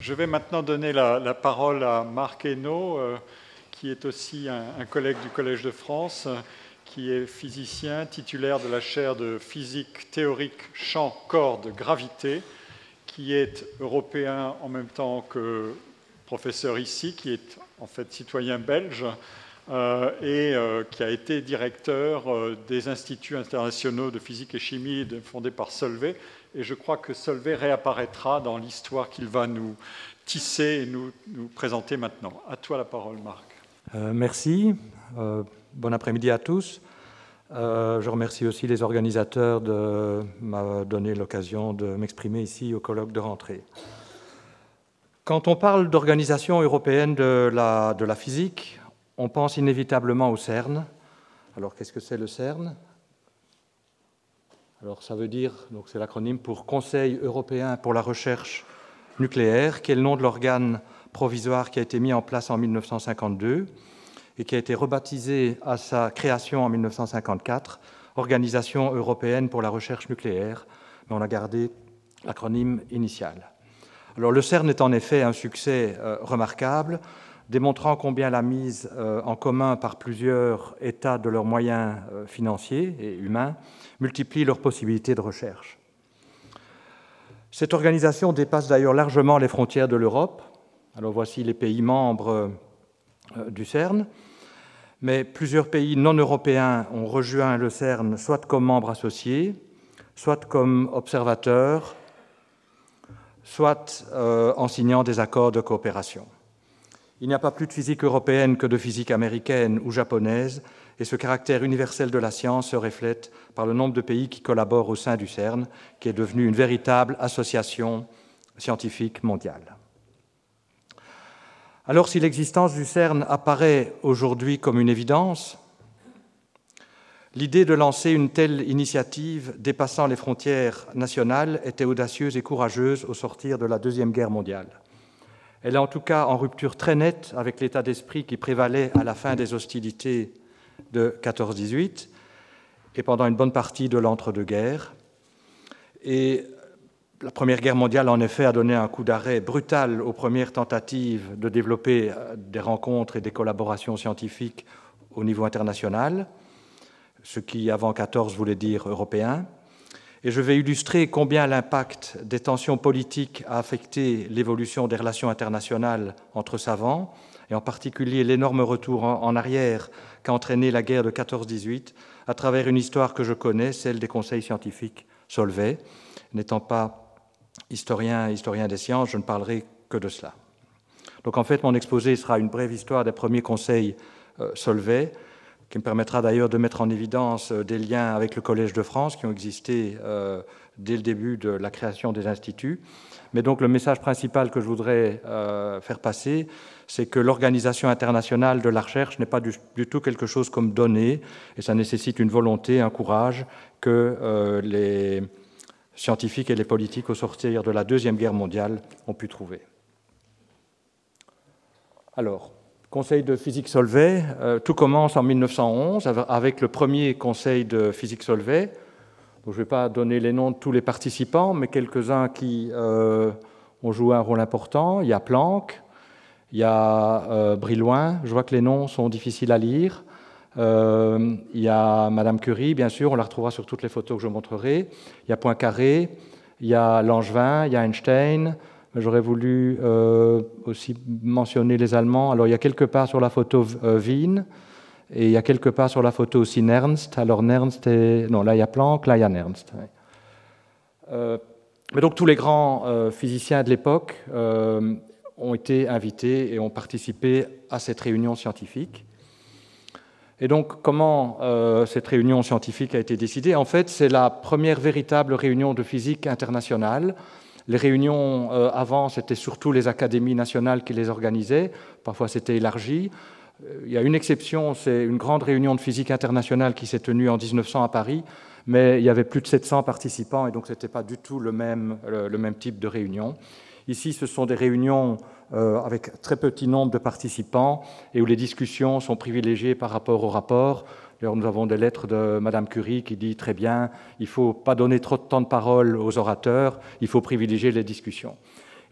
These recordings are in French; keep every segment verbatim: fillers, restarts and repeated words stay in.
Je vais maintenant donner la, la parole à Marc Hainaut, euh, qui est aussi un, un collègue du Collège de France, euh, qui est physicien, titulaire de la chaire de physique théorique champ, cordes, gravité, qui est européen en même temps que professeur ici, qui est en fait citoyen belge, euh, et euh, qui a été directeur euh, des instituts internationaux de physique et chimie fondés par Solvay. Et je crois que Solvay réapparaîtra dans l'histoire qu'il va nous tisser et nous, nous présenter maintenant. À toi la parole, Marc. Euh, merci. Euh, bon après-midi à tous. Euh, je remercie aussi les organisateurs de m'avoir donné l'occasion de m'exprimer ici au colloque de rentrée. Quand on parle d'organisation européenne de la, de la physique, on pense inévitablement au CERN. Alors, qu'est-ce que c'est le CERN ? Alors, ça veut dire, donc c'est l'acronyme pour Conseil européen pour la recherche nucléaire, qui est le nom de l'organe provisoire qui a été mis en place en mille neuf cent cinquante-deux et qui a été rebaptisé à sa création en mille neuf cent cinquante-quatre, Organisation européenne pour la recherche nucléaire, mais on a gardé l'acronyme initial. Alors, le CERN est en effet un succès euh, remarquable, démontrant combien la mise euh, en commun par plusieurs États de leurs moyens euh, financiers et humains multiplie leurs possibilités de recherche. Cette organisation dépasse d'ailleurs largement les frontières de l'Europe. Alors voici les pays membres euh, du CERN, mais plusieurs pays non européens ont rejoint le CERN soit comme membres associés, soit comme observateurs, soit euh, en signant des accords de coopération. Il n'y a pas plus de physique européenne que de physique américaine ou japonaise, et ce caractère universel de la science se reflète par le nombre de pays qui collaborent au sein du CERN, qui est devenu une véritable association scientifique mondiale. Alors, si l'existence du CERN apparaît aujourd'hui comme une évidence, l'idée de lancer une telle initiative dépassant les frontières nationales était audacieuse et courageuse au sortir de la Deuxième Guerre mondiale. Elle est en tout cas en rupture très nette avec l'état d'esprit qui prévalait à la fin des hostilités de quatorze dix-huit et pendant une bonne partie de l'entre-deux-guerres. Et la Première Guerre mondiale, en effet, a donné un coup d'arrêt brutal aux premières tentatives de développer des rencontres et des collaborations scientifiques au niveau international, ce qui, avant quatorze, voulait dire européen. Et je vais illustrer combien l'impact des tensions politiques a affecté l'évolution des relations internationales entre savants, et en particulier l'énorme retour en arrière qu'a entraîné la guerre de quatorze dix-huit, à travers une histoire que je connais, celle des conseils scientifiques Solvay. N'étant pas historien, historien des sciences, je ne parlerai que de cela. Donc en fait, mon exposé sera une brève histoire des premiers conseils euh, Solvay, qui me permettra d'ailleurs de mettre en évidence des liens avec le Collège de France qui ont existé euh, dès le début de la création des instituts. Mais donc le message principal que je voudrais euh, faire passer, c'est que l'organisation internationale de la recherche n'est pas du, du tout quelque chose comme donné, et ça nécessite une volonté, un courage que euh, les scientifiques et les politiques au sortir de la Deuxième Guerre mondiale ont pu trouver. Alors, Conseil de physique Solvay, euh, tout commence en mille neuf cent onze avec le premier conseil de physique Solvay. Donc, je ne vais pas donner les noms de tous les participants, mais quelques-uns qui euh, ont joué un rôle important. Il y a Planck, il y a euh, Brillouin, je vois que les noms sont difficiles à lire. Euh, il y a Madame Curie, bien sûr, on la retrouvera sur toutes les photos que je montrerai. Il y a Poincaré, il y a Langevin, il y a Einstein. J'aurais voulu euh, aussi mentionner les Allemands. Alors, il y a quelque part sur la photo euh, Wien, et il y a quelque part sur la photo aussi Nernst. Alors, Nernst est... Non, là, il y a Planck, là, il y a Nernst. Ouais. Euh, mais donc, tous les grands euh, physiciens de l'époque euh, ont été invités et ont participé à cette réunion scientifique. Et donc, comment euh, cette réunion scientifique a été décidée ? En fait, c'est la première véritable réunion de physique internationale. Les réunions euh, avant, c'était surtout les académies nationales qui les organisaient. Parfois, c'était élargi. Il y a une exception, c'est une grande réunion de physique internationale qui s'est tenue en mille neuf cents à Paris, mais il y avait plus de sept cents participants et donc ce n'était pas du tout le même, le, le même type de réunion. Ici, ce sont des réunions euh, avec très petit nombre de participants et où les discussions sont privilégiées par rapport au rapport. D'ailleurs, nous avons des lettres de Madame Curie qui dit très bien, il ne faut pas donner trop de temps de parole aux orateurs, il faut privilégier les discussions.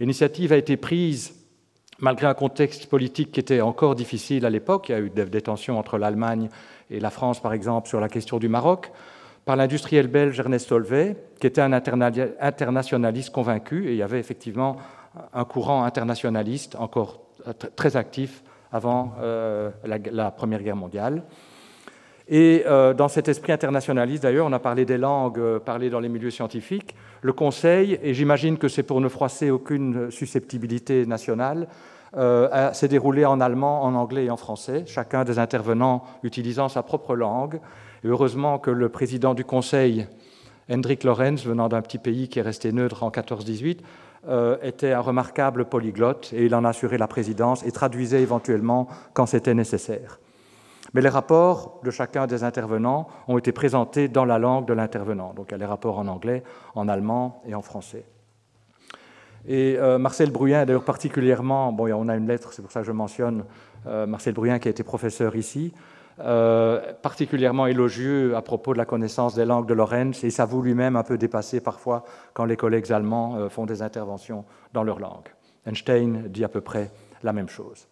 L'initiative a été prise malgré un contexte politique qui était encore difficile à l'époque. Il y a eu des tensions entre l'Allemagne et la France, par exemple, sur la question du Maroc, par l'industriel belge Ernest Solvay, qui était un internationaliste convaincu, et il y avait effectivement un courant internationaliste encore très actif avant euh, la, la Première Guerre mondiale. Et euh, dans cet esprit internationaliste, d'ailleurs, on a parlé des langues euh, parlées dans les milieux scientifiques, le Conseil, et j'imagine que c'est pour ne froisser aucune susceptibilité nationale, euh, s'est déroulé en allemand, en anglais et en français, chacun des intervenants utilisant sa propre langue. Et heureusement que le président du Conseil, Hendrik Lorentz, venant d'un petit pays qui est resté neutre en quatorze dix-huit, euh, était un remarquable polyglotte, et il en assurait la présidence et traduisait éventuellement quand c'était nécessaire. Mais les rapports de chacun des intervenants ont été présentés dans la langue de l'intervenant. Donc il y a les rapports en anglais, en allemand et en français. Et euh, Marcel Bruyens, d'ailleurs particulièrement, bon, on a une lettre, c'est pour ça que je mentionne euh, Marcel Bruyens qui a été professeur ici, euh, particulièrement élogieux à propos de la connaissance des langues de Lorentz, et s'avoue lui-même un peu dépassé parfois quand les collègues allemands euh, font des interventions dans leur langue. Einstein dit à peu près la même chose.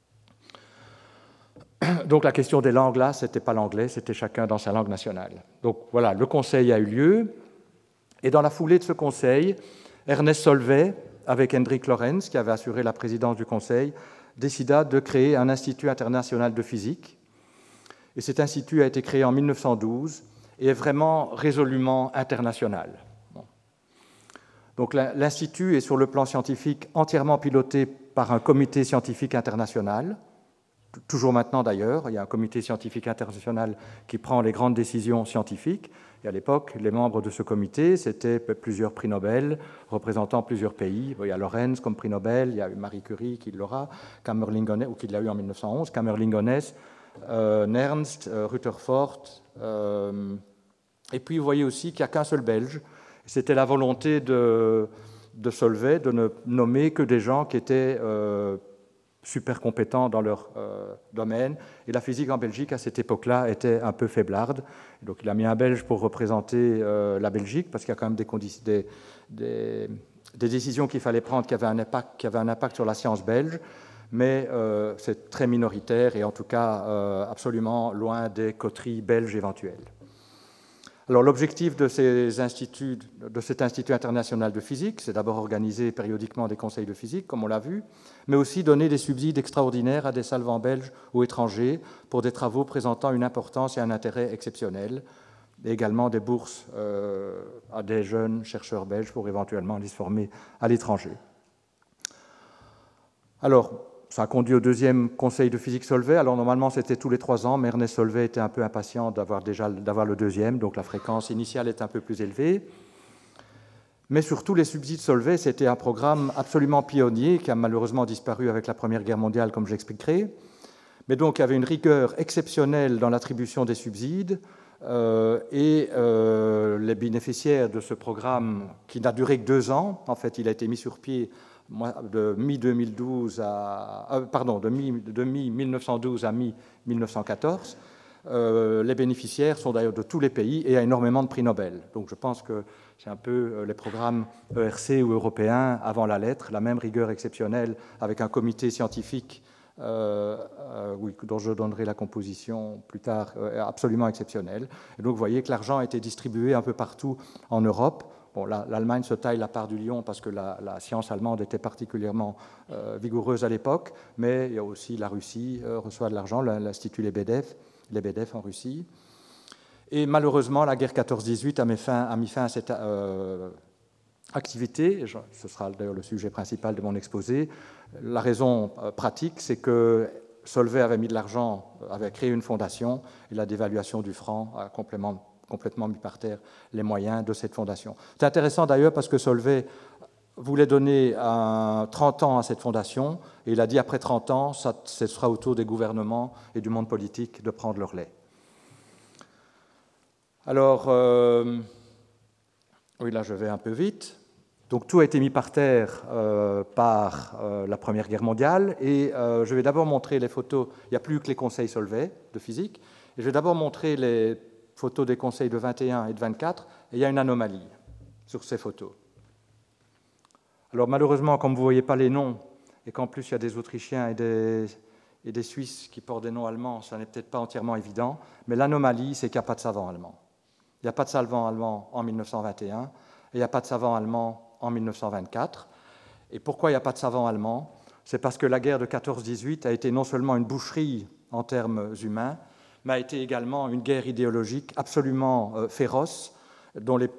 Donc la question des langues, là, ce n'était pas l'anglais, c'était chacun dans sa langue nationale. Donc voilà, le conseil a eu lieu, et dans la foulée de ce conseil, Ernest Solvay, avec Hendrik Lorentz, qui avait assuré la présidence du conseil, décida de créer un institut international de physique. Et cet institut a été créé en mille neuf cent douze et est vraiment résolument international. Bon. Donc l'institut est sur le plan scientifique entièrement piloté par un comité scientifique international. Toujours maintenant d'ailleurs, il y a un comité scientifique international qui prend les grandes décisions scientifiques. Et à l'époque, les membres de ce comité, c'était plusieurs prix Nobel représentant plusieurs pays. Il y a Lorentz comme prix Nobel, il y a Marie Curie qui l'aura, ou qui l'a eu en mille neuf cent onze, Kamerlingh-Onnes, euh, Nernst, euh, Rutherford. Euh, et puis vous voyez aussi qu'il n'y a qu'un seul Belge. C'était la volonté de, de Solvay de ne nommer que des gens qui étaient euh, super compétents dans leur euh, domaine. Et la physique en Belgique, à cette époque-là, était un peu faiblarde. Et donc il a mis un Belge pour représenter euh, la Belgique, parce qu'il y a quand même des, des, des, des décisions qu'il fallait prendre qui avaient, un impact, qui avaient un impact sur la science belge, mais euh, c'est très minoritaire et en tout cas euh, absolument loin des coteries belges éventuelles. Alors l'objectif de, ces instituts, de cet Institut international de physique, c'est d'abord organiser périodiquement des conseils de physique, comme on l'a vu, mais aussi donner des subsides extraordinaires à des savants belges ou étrangers pour des travaux présentant une importance et un intérêt exceptionnels, et également des bourses euh, à des jeunes chercheurs belges pour éventuellement les former à l'étranger. Alors, ça a conduit au deuxième conseil de physique Solvay. Alors normalement c'était tous les trois ans, mais Ernest Solvay était un peu impatient d'avoir déjà d'avoir le deuxième, donc la fréquence initiale est un peu plus élevée. Mais surtout les subsides Solvay, c'était un programme absolument pionnier qui a malheureusement disparu avec la Première Guerre mondiale, comme j'expliquerai. Mais donc il y avait une rigueur exceptionnelle dans l'attribution des subsides, euh, et euh, les bénéficiaires de ce programme, qui n'a duré que deux ans, en fait il a été mis sur pied de mi-deux mille douze à, euh, pardon, de mi-mille neuf cent douze à mi-mille neuf cent quatorze. Euh, les bénéficiaires sont d'ailleurs de tous les pays et il y a énormément de prix Nobel. Donc je pense que c'est un peu les programmes E R C ou européens avant la lettre, la même rigueur exceptionnelle avec un comité scientifique euh, euh, oui, dont je donnerai la composition plus tard, euh, absolument exceptionnel. Et donc vous voyez que l'argent a été distribué un peu partout en Europe. Bon, l'Allemagne se taille la part du lion parce que la, la science allemande était particulièrement euh, vigoureuse à l'époque, mais il y a aussi la Russie euh, reçoit de l'argent, l'Institut Lebedev, Lebedev en Russie. Et malheureusement, la guerre quatorze dix-huit a mis fin, a mis fin à cette euh, activité. Je, ce sera d'ailleurs le sujet principal de mon exposé. La raison euh, pratique, c'est que Solvay avait mis de l'argent, avait créé une fondation, et la dévaluation du franc a complètement complètement mis par terre les moyens de cette fondation. C'est intéressant d'ailleurs parce que Solvay voulait donner un, trente ans à cette fondation et il a dit après trente ans, ça, ce sera au tour des gouvernements et du monde politique de prendre leur lait. Alors, euh, oui là je vais un peu vite. Donc tout a été mis par terre euh, par euh, la Première Guerre mondiale et euh, je vais d'abord montrer les photos, il n'y a plus que les conseils Solvay de physique, et je vais d'abord montrer les photos des conseils de vingt et un et de vingt-quatre, et il y a une anomalie sur ces photos. Alors malheureusement, comme vous ne voyez pas les noms, et qu'en plus il y a des Autrichiens et des, et des Suisses qui portent des noms allemands, ça n'est peut-être pas entièrement évident, mais l'anomalie, c'est qu'il n'y a pas de savant allemand. Il n'y a pas de savant allemand en mille neuf cent vingt et un, et il n'y a pas de savant allemand en mille neuf cent vingt-quatre. Et pourquoi il n'y a pas de savant allemand? C'est parce que la guerre de quatorze dix-huit a été non seulement une boucherie en termes humains, mais a été également une guerre idéologique absolument euh, féroce, dont les,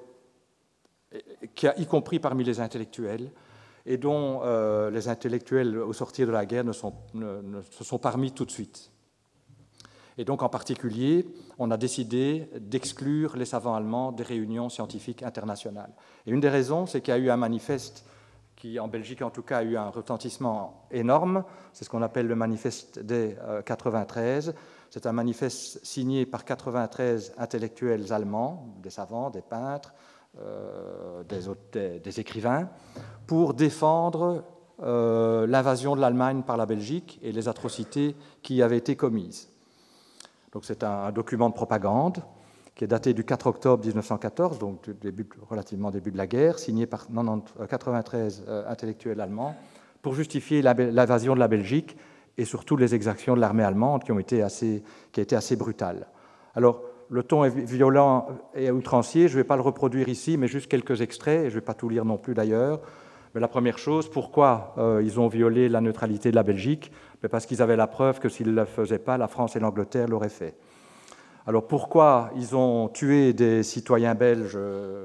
qui a, y compris parmi les intellectuels, et dont euh, les intellectuels, au sortir de la guerre, ne, sont, ne, ne se sont pas remis tout de suite. Et donc, en particulier, on a décidé d'exclure les savants allemands des réunions scientifiques internationales. Et une des raisons, c'est qu'il y a eu un manifeste qui, en Belgique en tout cas, a eu un retentissement énorme. C'est ce qu'on appelle le manifeste des euh, quatre-vingt-treize. C'est un manifeste signé par quatre-vingt-treize intellectuels allemands, des savants, des peintres, euh, des, des, des écrivains, pour défendre euh, l'invasion de l'Allemagne par la Belgique et les atrocités qui y avaient été commises. Donc c'est un, un document de propagande qui est daté du quatre octobre mille neuf cent quatorze, donc du début, relativement début de la guerre, signé par quatre-vingt-treize euh, intellectuels allemands, pour justifier l'invasion de la Belgique et surtout les exactions de l'armée allemande qui ont été assez, qui a été assez brutale. Alors, le ton est violent et outrancier, je ne vais pas le reproduire ici, mais juste quelques extraits, et je ne vais pas tout lire non plus d'ailleurs. Mais la première chose, pourquoi euh, ils ont violé la neutralité de la Belgique? Parce qu'ils avaient la preuve que s'ils ne le faisaient pas, la France et l'Angleterre l'auraient fait. Alors pourquoi ils ont tué des citoyens belges euh,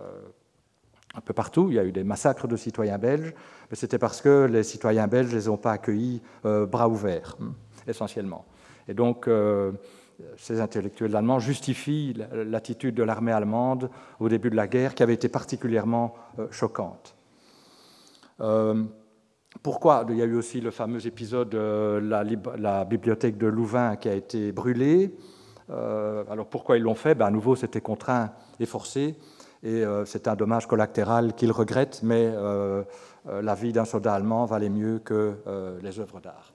un peu partout? Il y a eu des massacres de citoyens belges, mais c'était parce que les citoyens belges ne les ont pas accueillis euh, bras ouverts, essentiellement. Et donc, euh, ces intellectuels allemands justifient l'attitude de l'armée allemande au début de la guerre, qui avait été particulièrement euh, choquante. Euh, pourquoi? Il y a eu aussi le fameux épisode de la, la bibliothèque de Louvain qui a été brûlée. Euh, alors pourquoi ils l'ont fait? Ben, à nouveau, c'était contraint et forcé, et euh, c'est un dommage collatéral qu'ils regrettent, mais euh, euh, la vie d'un soldat allemand valait mieux que euh, les œuvres d'art.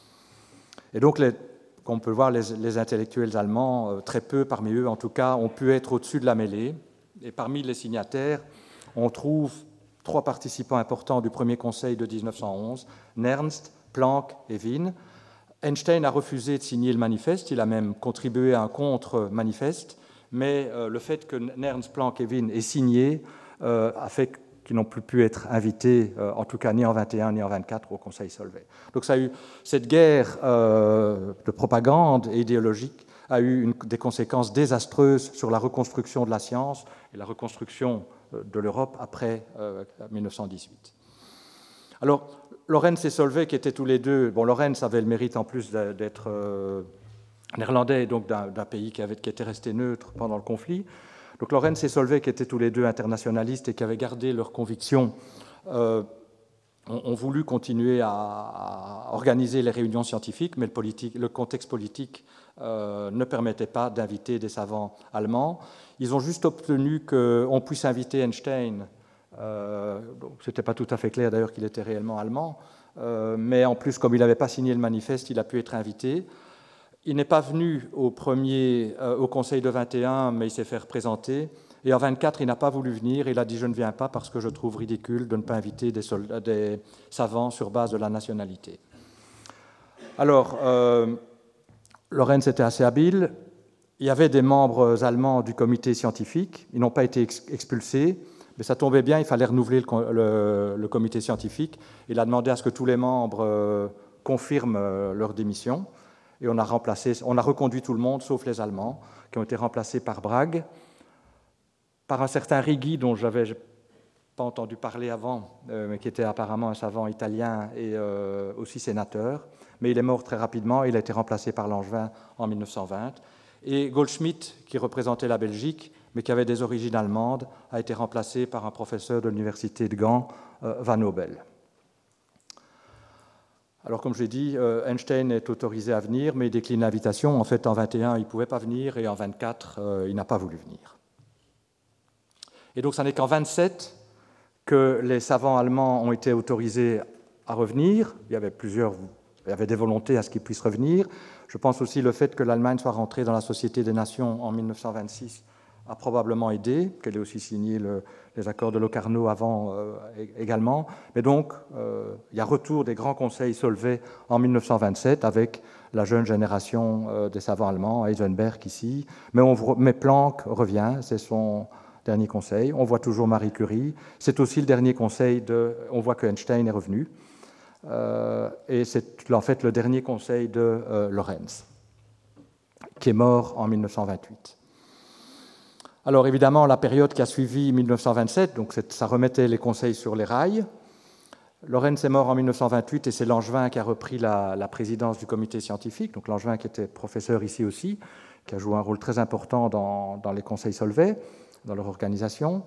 Et donc, les, comme on peut le voir, les, les intellectuels allemands, euh, très peu parmi eux en tout cas, ont pu être au-dessus de la mêlée. Et parmi les signataires, on trouve trois participants importants du premier conseil de mille neuf cent onze, Nernst, Planck et Wien. Einstein a refusé de signer le manifeste, il a même contribué à un contre-manifeste, mais euh, le fait que Nernst, Planck et Wien aient signé euh, a fait qu'ils n'ont plus pu être invités, euh, en tout cas ni en vingt et un ni en vingt-quatre, au Conseil Solvay. Donc ça a eu, cette guerre euh, de propagande et idéologique a eu une, des conséquences désastreuses sur la reconstruction de la science et la reconstruction de l'Europe après euh, mille neuf cent dix-huit. Alors, Lorentz et Solvay, qui étaient tous les deux... Bon, Lorentz avait le mérite en plus d'être euh, néerlandais, donc d'un pays qui, avait, qui était resté neutre pendant le conflit. Donc Lorentz et Solvay, qui étaient tous les deux internationalistes et qui avaient gardé leurs convictions, euh, ont, ont voulu continuer à, à organiser les réunions scientifiques, mais le, politique, le contexte politique euh, ne permettait pas d'inviter des savants allemands. Ils ont juste obtenu qu'on puisse inviter Einstein. Euh, Ce n'était pas tout à fait clair d'ailleurs qu'il était réellement allemand, euh, mais en plus, comme il n'avait pas signé le manifeste, il a pu être invité. Il n'est pas venu au, premier, euh, au Conseil de vingt et un, mais il s'est fait représenter. Et en vingt-quatre, il n'a pas voulu venir. Il a dit « Je ne viens pas parce que je trouve ridicule de ne pas inviter des, soldats, des savants sur base de la nationalité. » Alors, euh, Lorentz était assez habile. Il y avait des membres allemands du comité scientifique. Ils n'ont pas été ex expulsés. Mais ça tombait bien, il fallait renouveler le, le, le comité scientifique. Il a demandé à ce que tous les membres euh, confirment euh, leur démission. Et on a, remplacé, on a reconduit tout le monde, sauf les Allemands, qui ont été remplacés par Bragg, par un certain Righi, dont je n'avais pas entendu parler avant, euh, mais qui était apparemment un savant italien et euh, aussi sénateur. Mais il est mort très rapidement, il a été remplacé par Langevin en mille neuf cent vingt. Et Goldschmidt, qui représentait la Belgique, mais qui avait des origines allemandes, a été remplacé par un professeur de l'université de Gand, euh, Van Hobel. Alors, comme je l'ai dit, euh, Einstein est autorisé à venir, mais il décline l'invitation. En fait, en vingt et un, il ne pouvait pas venir, et en vingt-quatre, euh, il n'a pas voulu venir. Et donc, ce n'est qu'en vingt-sept que les savants allemands ont été autorisés à revenir. Il y avait plusieurs, il y avait des volontés à ce qu'ils puissent revenir. Je pense aussi le fait que l'Allemagne soit rentrée dans la Société des Nations en mille neuf cent vingt-six a probablement aidé, qu'elle ait aussi signé le, les accords de Locarno avant euh, également. Mais donc, euh, il y a retour des grands conseils Solvay en mille neuf cent vingt-sept avec la jeune génération euh, des savants allemands, Heisenberg ici. Mais, on, mais Planck revient, c'est son dernier conseil. On voit toujours Marie Curie. C'est aussi le dernier conseil de... On voit que Einstein est revenu. Euh, et c'est en fait le dernier conseil de euh, Lorentz, qui est mort en mille neuf cent vingt-huit. Alors évidemment, la période qui a suivi mille neuf cent vingt-sept, donc ça remettait les conseils sur les rails. Lorentz est mort en mille neuf cent vingt-huit et c'est Langevin qui a repris la, la présidence du comité scientifique. Donc Langevin qui était professeur ici aussi, qui a joué un rôle très important dans, dans les conseils Solvay, dans leur organisation.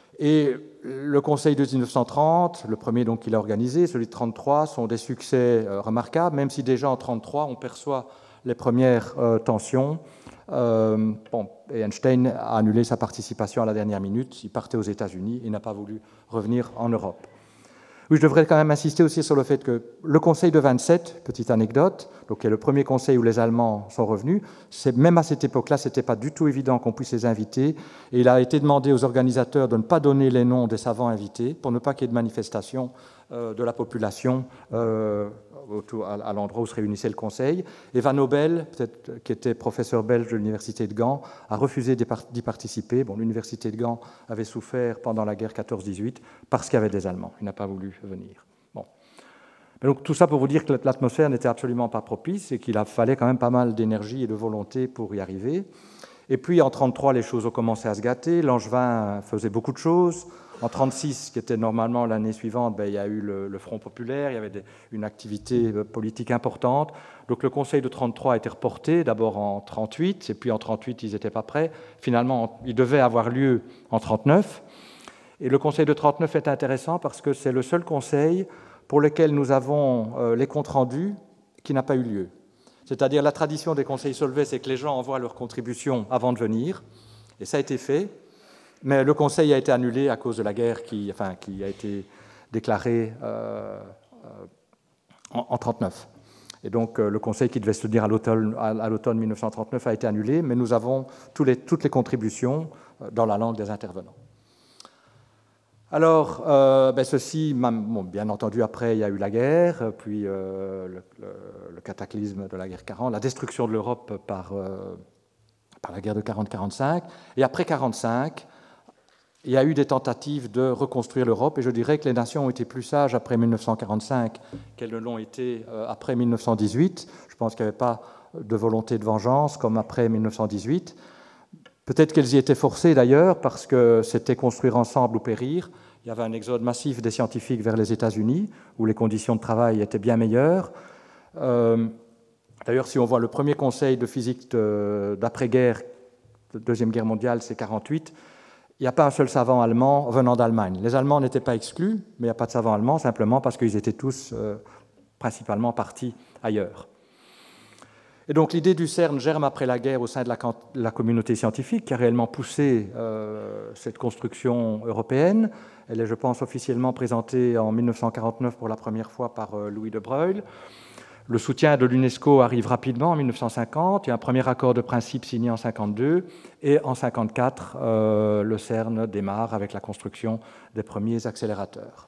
Et le conseil de mille neuf cent trente, le premier donc qu'il a organisé, celui de trente-trois, sont des succès euh, remarquables, même si déjà en trente-trois, on perçoit les premières euh, tensions. Euh, bon, et Einstein a annulé sa participation à la dernière minute. Il partait aux États-Unis et n'a pas voulu revenir en Europe. Oui, je devrais quand même insister aussi sur le fait que le Conseil de vingt-sept, petite anecdote, donc qui est le premier conseil où les Allemands sont revenus, c'est, même à cette époque-là, ce n'était pas du tout évident qu'on puisse les inviter. Et il a été demandé aux organisateurs de ne pas donner les noms des savants invités pour ne pas qu'il y ait de manifestation euh, de la population euh, autour, à, à l'endroit où se réunissait le Conseil. Et Van Nobel, peut-être, qui était professeur belge de l'Université de Gand, a refusé d'y participer. Bon, l'Université de Gand avait souffert pendant la guerre quatorze dix-huit parce qu'il y avait des Allemands. Il n'a pas voulu venir. Bon. Mais donc, tout ça pour vous dire que l'atmosphère n'était absolument pas propice et qu'il fallait quand même pas mal d'énergie et de volonté pour y arriver. Et puis, en trente-trois, les choses ont commencé à se gâter. Langevin faisait beaucoup de choses. En trente-six, qui était normalement l'année suivante, ben, il y a eu le, le Front populaire, il y avait des, une activité politique importante. Donc le Conseil de trente-trois a été reporté, d'abord en trente-huit, et puis en trente-huit, ils n'étaient pas prêts. Finalement, il devait avoir lieu en trente-neuf. Et le Conseil de trente-neuf est intéressant parce que c'est le seul conseil pour lequel nous avons euh, les comptes rendus qui n'a pas eu lieu. C'est-à-dire la tradition des conseils Solvay, c'est que les gens envoient leurs contributions avant de venir, et ça a été fait. Mais le Conseil a été annulé à cause de la guerre qui, enfin, qui a été déclarée euh, euh, en, en trente-neuf. Et donc euh, le Conseil qui devait se tenir à l'automne, à l'automne mille neuf cent trente-neuf a été annulé, mais nous avons tous les, toutes les contributions dans la langue des intervenants. Alors, euh, ben ceci, bon, bien entendu, après, il y a eu la guerre, puis euh, le, le, le cataclysme de la guerre quarante, la destruction de l'Europe par, euh, par la guerre de quarante quarante-cinq, et après quarante-cinq, il y a eu des tentatives de reconstruire l'Europe, et je dirais que les nations ont été plus sages après mille neuf cent quarante-cinq qu'elles ne l'ont été après mille neuf cent dix-huit. Je pense qu'il n'y avait pas de volonté de vengeance comme après mille neuf cent dix-huit. Peut-être qu'elles y étaient forcées d'ailleurs, parce que c'était construire ensemble ou périr. Il y avait un exode massif des scientifiques vers les États-Unis, où les conditions de travail étaient bien meilleures. Euh, d'ailleurs, si on voit le premier conseil de physique d'après-guerre, de Deuxième Guerre mondiale, c'est quarante-huit. Il n'y a pas un seul savant allemand venant d'Allemagne. Les Allemands n'étaient pas exclus, mais il n'y a pas de savant allemand simplement parce qu'ils étaient tous euh, principalement partis ailleurs. Et donc l'idée du CERN germe après la guerre au sein de la, la communauté scientifique qui a réellement poussé euh, cette construction européenne. Elle est, je pense, officiellement présentée en mille neuf cent quarante-neuf pour la première fois par euh, Louis de Broglie. Le soutien de l'UNESCO arrive rapidement en mille neuf cent cinquante. Il y a un premier accord de principe signé en mille neuf cent cinquante-deux. Et en mille neuf cent cinquante-quatre, euh, le CERN démarre avec la construction des premiers accélérateurs.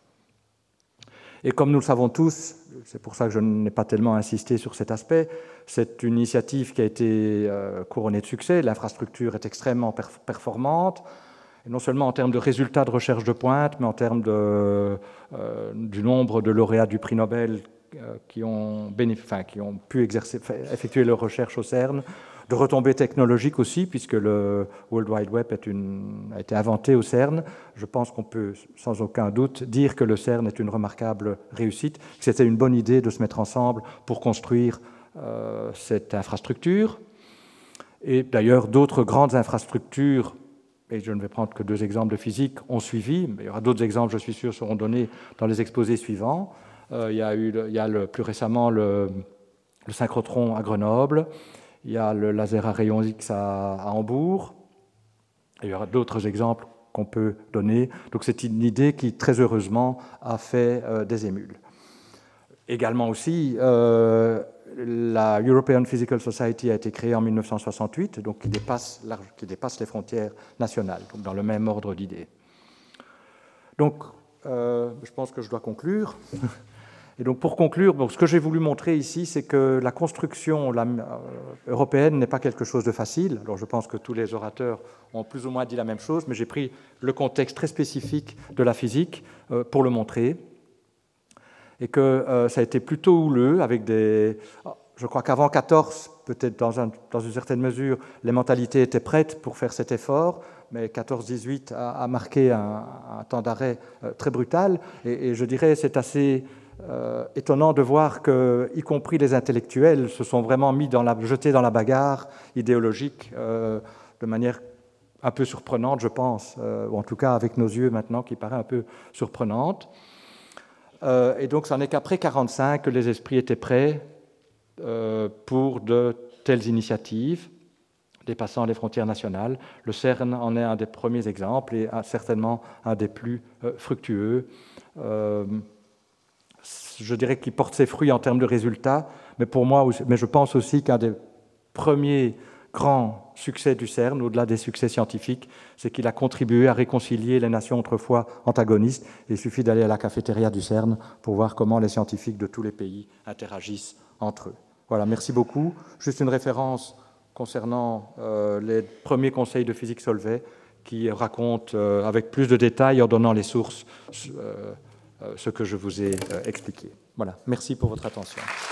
Et comme nous le savons tous, c'est pour ça que je n'ai pas tellement insisté sur cet aspect, c'est une initiative qui a été euh, couronnée de succès. L'infrastructure est extrêmement perf- performante, et non seulement en termes de résultats de recherche de pointe, mais en termes de, euh, du nombre de lauréats du prix Nobel Qui ont, bénéf... enfin, qui ont pu exercer, effectuer leurs recherches au CERN, de retombées technologiques aussi, puisque le World Wide Web est une... a été inventé au CERN. Je pense qu'on peut sans aucun doute dire que le CERN est une remarquable réussite, que c'était une bonne idée de se mettre ensemble pour construire euh, cette infrastructure. Et d'ailleurs, d'autres grandes infrastructures, et je ne vais prendre que deux exemples de physique, ont suivi, mais il y aura d'autres exemples, je suis sûr, seront donnés dans les exposés suivants. Euh, il y a, eu, il y a le, plus récemment le, le synchrotron à Grenoble, il y a le laser à rayons X à, à Hambourg, et il y aura d'autres exemples qu'on peut donner. Donc c'est une idée qui, très heureusement, a fait euh, des émules. également aussi, euh, la European Physical Society a été créée en mille neuf cent soixante-huit, donc qui dépasse, qui dépasse les frontières nationales, donc dans le même ordre d'idées. Donc, euh, je pense que je dois conclure. Et donc, pour conclure, donc, ce que j'ai voulu montrer ici, c'est que la construction la, euh, européenne n'est pas quelque chose de facile. Alors, je pense que tous les orateurs ont plus ou moins dit la même chose, mais j'ai pris le contexte très spécifique de la physique euh, pour le montrer. Et que euh, ça a été plutôt houleux, avec des... Je crois qu'avant quatorze, peut-être dans, un, dans une certaine mesure, les mentalités étaient prêtes pour faire cet effort, mais quatorze dix-huit a, a marqué un, un temps d'arrêt euh, très brutal. Et, et je dirais c'est assez euh, étonnant de voir que, y compris les intellectuels, se sont vraiment mis dans la, jetés dans la bagarre idéologique euh, de manière un peu surprenante, je pense, euh, ou en tout cas avec nos yeux maintenant, qui paraît un peu surprenante. Euh, et donc, ce n'est qu'après quarante-cinq que les esprits étaient prêts euh, pour de telles initiatives, dépassant les frontières nationales. Le CERN en est un des premiers exemples et certainement un des plus euh, fructueux. Euh, je dirais qu'il porte ses fruits en termes de résultats, mais pour moi, mais je pense aussi qu'un des premiers grand succès du CERN, au-delà des succès scientifiques, c'est qu'il a contribué à réconcilier les nations autrefois antagonistes. Il suffit d'aller à la cafétéria du CERN pour voir comment les scientifiques de tous les pays interagissent entre eux. Voilà, merci beaucoup. Juste une référence concernant euh, les premiers conseils de physique Solvay qui racontent euh, avec plus de détails, en donnant les sources, euh, euh, ce que je vous ai euh, expliqué. Voilà, merci pour votre attention.